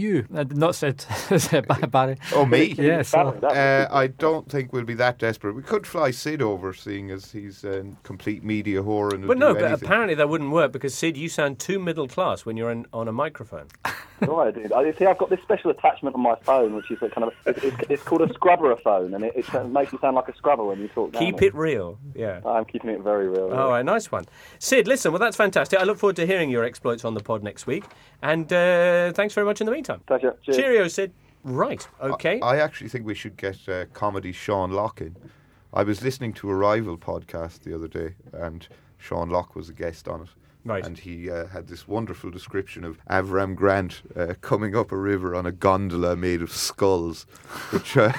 not said Barry. Oh, me? Yes. Yeah, so. uh, I don't think we'll be that desperate. We could fly Sid over, seeing as he's a complete media whore. And but no, but anything. Apparently that wouldn't work because, Sid, you sound too middle class when you're in, on a microphone. Right, dude. I see. I've got this special attachment on my phone, which is a kind of it's, it's, it's called a scrubber phone, and it, it makes you sound like a scrubber when you talk. Keep it real. Yeah, I'm keeping it very real. All right, nice one, Sid. Listen, well, that's fantastic. I look forward to hearing your exploits on the pod next week, and uh, thanks very much in the meantime. Pleasure. Cheers. Cheerio, Sid. Right. Okay. I, I actually think we should get uh, comedy Sean Locke in. I was listening to a rival podcast the other day, and Sean Locke was a guest on it. Right. And he uh, had this wonderful description of Avram Grant uh, coming up a river on a gondola made of skulls, which uh,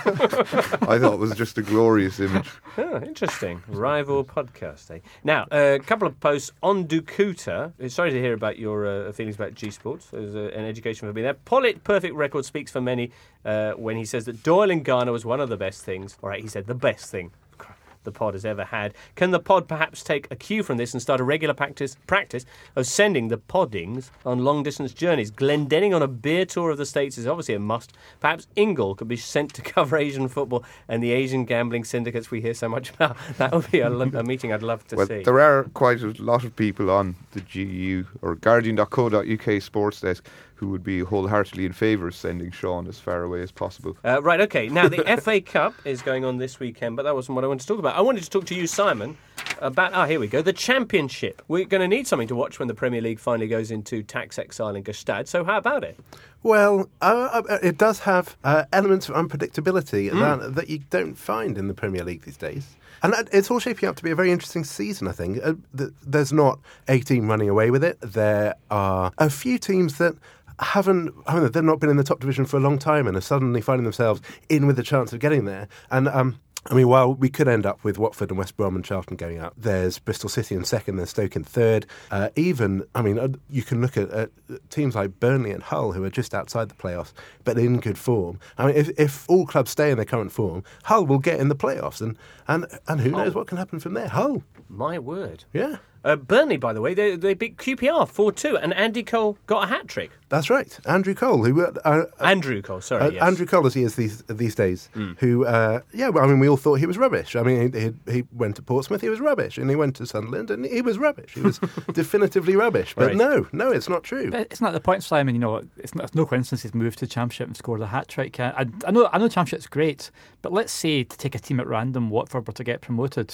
I thought was just a glorious image. Oh, interesting. Rival podcast, eh? Now, a uh, couple of posts on Dukuta. Sorry to hear about your uh, feelings about G Sports. There's uh, an education for being there. Pollitt Perfect Record speaks for many uh, when he says that Doyle in Ghana was one of the best things. All right, he said the best thing the pod has ever had. Can the pod perhaps take a cue from this and start a regular practice practice of sending the poddings on long-distance journeys? Glendenning on a beer tour of the States is obviously a must. Perhaps Ingle could be sent to cover Asian football and the Asian gambling syndicates we hear so much about. That would be a, a meeting I'd love to well, see. There are quite a lot of people on the G U or Guardian dot co dot U K sports desk who would be wholeheartedly in favour of sending Sean as far away as possible. Uh, right, OK. Now, the F A Cup is going on this weekend, but that wasn't what I wanted to talk about. I wanted to talk to you, Simon, about, ah, here we go, the Championship. We're going to need something to watch when the Premier League finally goes into tax exile in Gstaad, so how about it? Well, uh, it does have uh, elements of unpredictability mm. that, that you don't find in the Premier League these days. And it's all shaping up to be a very interesting season, I think. Uh, there's not a team running away with it. There are a few teams that haven't, I mean, they've not been in the top division for a long time and are suddenly finding themselves in with a chance of getting there. And, um, I mean, while we could end up with Watford and West Brom and Charlton going up, there's Bristol City in second, there's Stoke in third. Uh, even, I mean, you can look at, at teams like Burnley and Hull who are just outside the playoffs, but in good form. I mean, if, if all clubs stay in their current form, Hull will get in the playoffs, and, and, and who knows oh. what can happen from there. Hull. My word. Yeah. Uh, Burnley, by the way, they, they beat Q P R four two, and Andy Cole got a hat-trick. That's right. Andrew Cole. who uh, uh, Andrew Cole, sorry, uh, yes. Andrew Cole, as he is these these days, mm. who, uh, yeah, well, I mean, we all thought he was rubbish. I mean, he, he, he went to Portsmouth, he was rubbish, and he went to Sunderland, and he was rubbish. He was definitively rubbish. But right. no, no, it's not true. But it's not the point, Simon, you know, it's, not, it's no coincidence he's moved to Championship and scored a hat-trick. I, I, know, I know Championship's great, but let's say, to take a team at random, Watford were to get promoted.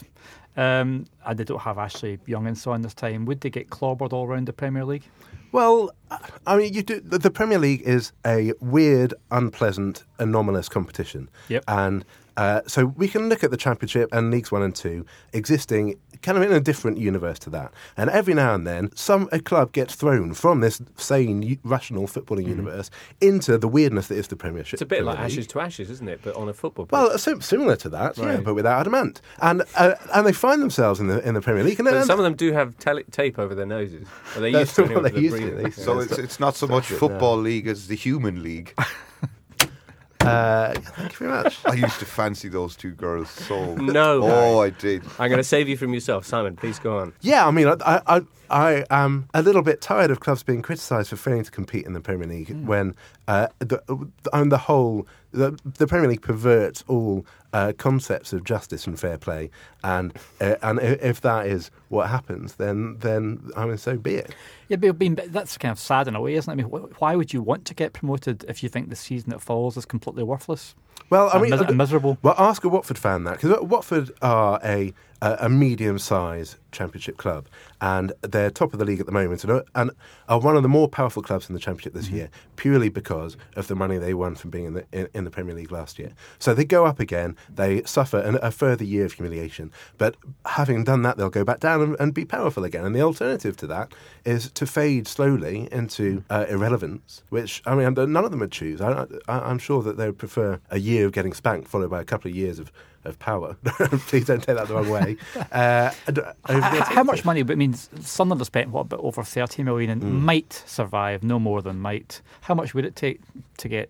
Um, and they don't have Ashley Young and so on this time. Would they get clobbered all around the Premier League? Well, I mean, you do. The Premier League is a weird, unpleasant, anomalous competition. Yep. And uh, so we can look at the Championship and Leagues One and Two existing kind of in a different universe to that. And every now and then, some a club gets thrown from this sane, rational footballing mm. universe into the weirdness that is the Premiership. It's a bit Premier like League. Ashes to Ashes, isn't it? But on a football pitch. Well, sim- similar to that, right. yeah, but without adamant. And uh, and they find themselves in the in the Premier League. And but then, some of them do have tele- tape over their noses. Or they That's used to. what they used to. So it's it's not so much football league as the human league. Uh, thank you very much. I used to fancy those two girls so. No. Oh, I did. I'm going to save you from yourself, Simon. Please go on. Yeah, I mean, I, I, I am a little bit tired of clubs being criticised for failing to compete in the Premier League mm. when uh, the, on the whole, the, the Premier League perverts all uh, concepts of justice and fair play, and uh, and if that is what happens, then then I mean, so be it. Yeah, but, but that's kind of sad in a way, isn't it? I mean, why would you want to get promoted if you think the season that follows is completely worthless? Well, I and mean, mis- and miserable. Well, ask a Watford fan that, because Watford are a a, a medium-sized Championship club, and they're top of the league at the moment, and are, and are one of the more powerful clubs in the Championship this mm-hmm. year, purely because of the money they won from being in the in, in the Premier League last year. So they go up again, they suffer an, a further year of humiliation, but having done that, they'll go back down and, and be powerful again. And the alternative to that is to fade slowly into uh, irrelevance, which I mean, none of them would choose. I, I, I'm sure that they would prefer a year of getting spanked followed by a couple of years of of power. Please don't take that the wrong way. Uh, how, how much money? But it means Sunderland have spent what, about over thirty million and mm. might survive, no more than might. How much would it take to get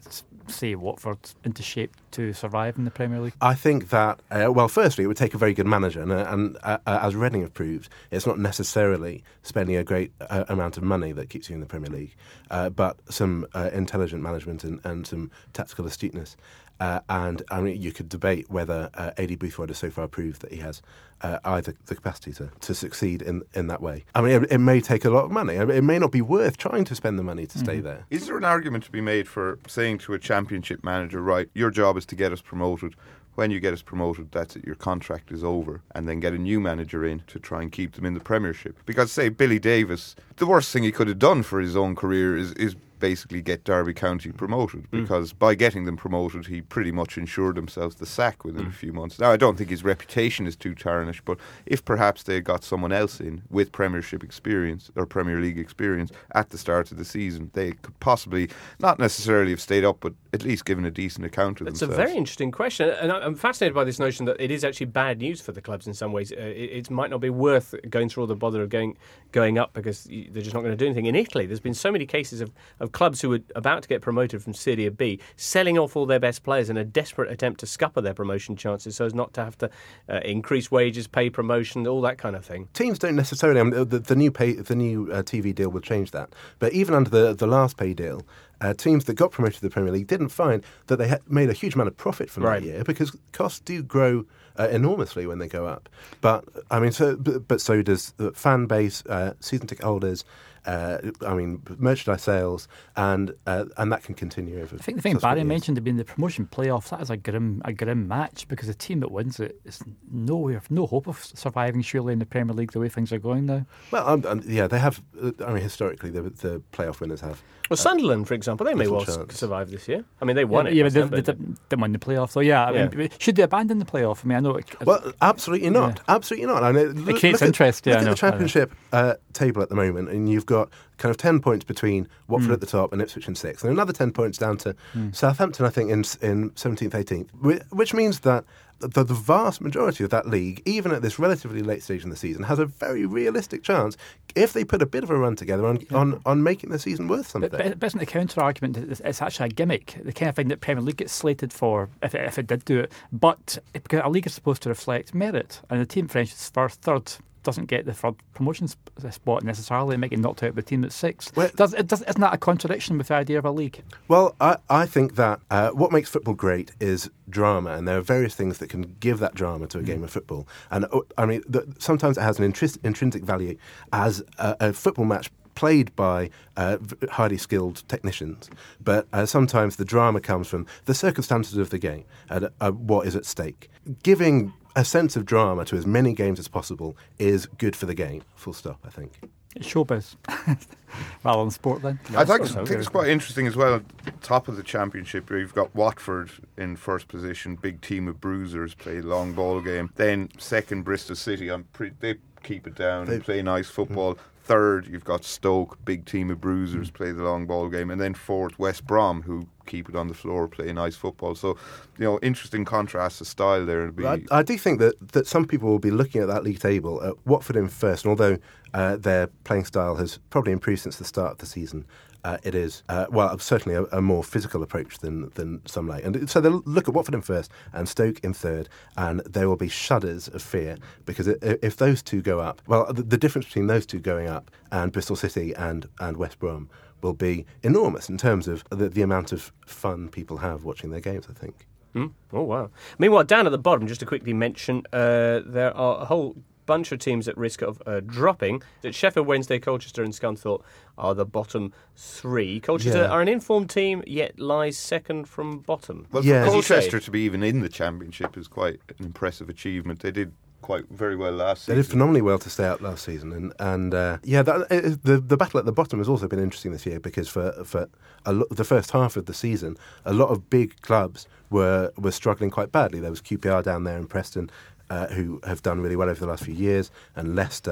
say, Watford into shape to survive in the Premier League? I think that, uh, well, firstly, it would take a very good manager, and, uh, and uh, as Reading have proved, it's not necessarily spending a great uh, amount of money that keeps you in the Premier League, uh, but some uh, intelligent management and, and some tactical astuteness. Uh, and I mean, you could debate whether uh, A D Boothroyd has so far proved that he has uh, either the capacity to, to succeed in, in that way. I mean, it, it may take a lot of money. I mean, it may not be worth trying to spend the money to mm-hmm. stay there. Is there an argument to be made for saying to a Championship manager, right, your job is to get us promoted. When you get us promoted, that's it, your contract is over, and then get a new manager in to try and keep them in the Premiership? Because, say, Billy Davis, the worst thing he could have done for his own career is, is basically get Derby County promoted, because mm. by getting them promoted, he pretty much ensured himself the sack within mm. a few months. Now, I don't think his reputation is too tarnished, but if perhaps they got someone else in with Premiership experience or Premier League experience at the start of the season, they could possibly not necessarily have stayed up, but at least given a decent account of It's themselves. It's a very interesting question, and I'm fascinated by this notion that it is actually bad news for the clubs in some ways. Uh, it, it might not be worth going through all the bother of going going up because they're just not going to do anything. In Italy, there's been so many cases of, of clubs who were about to get promoted from Serie B selling off all their best players in a desperate attempt to scupper their promotion chances so as not to have to uh, increase wages, pay promotion, all that kind of thing. Teams don't necessarily. I mean, the, the new pay, the new uh, T V deal will change that. But even under the the last pay deal, uh, teams that got promoted to the Premier League didn't find that they had made a huge amount of profit from right. that year, because costs do grow Uh, enormously when they go up. But I mean, so but, but so does the fan base, uh, season ticket holders. Uh, I mean, merchandise sales, and uh, and that can continue over. I think the thing Barry years. mentioned about the promotion playoffs, that is a grim a grim match, because the team that wins it is nowhere, no hope of surviving surely in the Premier League the way things are going now. Well, um, um, yeah, they have. Uh, I mean, historically, the, the playoff winners have. Well, Sunderland, for example, they may well chance. survive this year. I mean, they won yeah, it. Yeah, but they, they didn't win the playoff, so yeah. I yeah. mean, should they abandon the playoff? I mean, I know. It, well, absolutely not. Yeah. Absolutely not. I mean, it creates look interest. At, yeah, look I know, at the Championship uh, table at the moment, and you've got kind of ten points between Watford mm. at the top and Ipswich in sixth, and another ten points down to mm. Southampton, I think, in in seventeenth, eighteenth, which means that the, the vast majority of that league, even at this relatively late stage in the season, has a very realistic chance, if they put a bit of a run together, on yeah. on, on making the season worth something. But, but isn't the counter-argument that it's actually a gimmick, the kind of thing that Premier League gets slated for, if it, if it did do it, but because a league is supposed to reflect merit, and the team finishes first, third, doesn't get the third promotion spot necessarily, making knocked out of the team at sixth. Well, does, it does, isn't that a contradiction with the idea of a league? Well, I, I think that uh, what makes football great is drama, and there are various things that can give that drama to a mm. game of football. And uh, I mean, the, sometimes it has an intris- intrinsic value as a, a football match played by uh, highly skilled technicians, but uh, sometimes the drama comes from the circumstances of the game and uh, what is at stake. Giving a sense of drama to as many games as possible is good for the game, full stop, I think. It's showbiz. Rather than sport, then. I think, I think it's quite interesting as well, top of the Championship, where you've got Watford in first position, big team of bruisers, play long ball game. Then second, Bristol City, I'm pretty, they keep it down they, and play nice football. Mm-hmm. Third, you've got Stoke, big team of bruisers, play the long ball game. And then fourth, West Brom, who keep it on the floor, play nice football. So, you know, interesting contrast of style there. Be I, I do think that, that some people will be looking at that league table, at Watford in first, and although uh, their playing style has probably improved since the start of the season, Uh, it is, uh, well, certainly a, a more physical approach than, than some like. And so they'll look at Watford in first and Stoke in third, and there will be shudders of fear, because it, if those two go up, well, the, the difference between those two going up and Bristol City and, and West Brom will be enormous in terms of the, the amount of fun people have watching their games, I think. Mm. Oh, wow. Meanwhile, down at the bottom, just to quickly mention, uh, there are a whole bunch of teams at risk of uh, dropping. That Sheffield Wednesday, Colchester and Scunthorpe are the bottom three. Colchester yeah. are an informed team, yet lies second from bottom. Well, yeah. for Colchester to be even in the Championship is quite an impressive achievement. They did quite very well last season. They did phenomenally well to stay out last season, and and uh, yeah, that, it, the the battle at the bottom has also been interesting this year, because for for a lo- the first half of the season, a lot of big clubs were were struggling quite badly. There was Q P R down there in Preston, Uh, who have done really well over the last few years, and Leicester,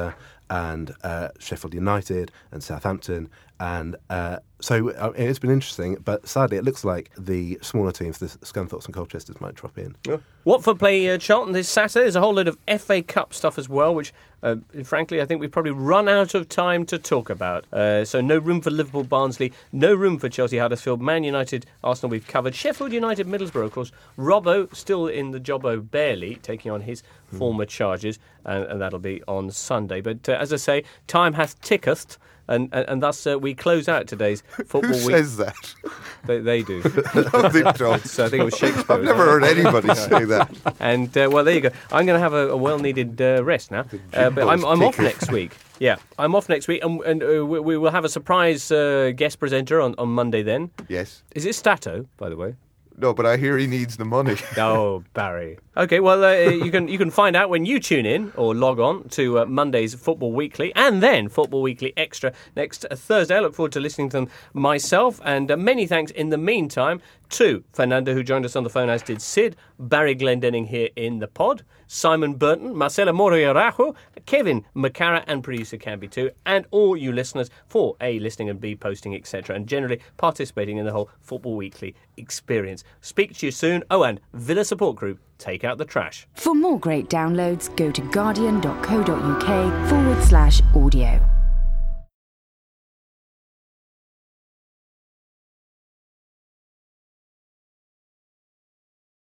and uh, Sheffield United and Southampton. And uh, so uh, it's been interesting, but sadly it looks like the smaller teams, the Scunthorpes and Colchesters, might drop in. Yeah. Watford play uh, Charlton this Saturday. There's a whole load of F A Cup stuff as well, which, uh, frankly, I think we've probably run out of time to talk about. Uh, so no room for Liverpool, Barnsley, no room for Chelsea, Huddersfield, Man United, Arsenal we've covered. Sheffield United, Middlesbrough, of course. Robbo still in the jobbo barely, taking on his mm. former charges, and, and that'll be on Sunday. But uh, as I say, time hath ticketh. And, and and thus uh, we close out today's football Who week. says that? They, they do. No, they don't. So I think it was Shakespeare. I've never heard anybody say that. And uh, well, there you go. I'm going to have a, a well-needed uh, rest now. Uh, but I'm, I'm off next week. Yeah, I'm off next week, and, and uh, we, we will have a surprise uh, guest presenter on, on Monday. Then. Yes. Is it Stato, by the way? No, but I hear he needs the money. Oh, Barry. Okay, well, uh, you can you can find out when you tune in or log on to uh, Monday's Football Weekly and then Football Weekly Extra next uh, Thursday. I look forward to listening to them myself, and uh, many thanks in the meantime to Fernando, who joined us on the phone, as did Sid, Barry Glendenning here in the pod, Simon Burton, Marcela Moriarajo, Kevin McCara, and producer Camby too, and all you listeners for A, listening and B, posting, et cetera, and generally participating in the whole Football Weekly experience. Speak to you soon. Oh, and Villa Support Group, take out the trash. For more great downloads, go to guardian.co.uk forward slash audio.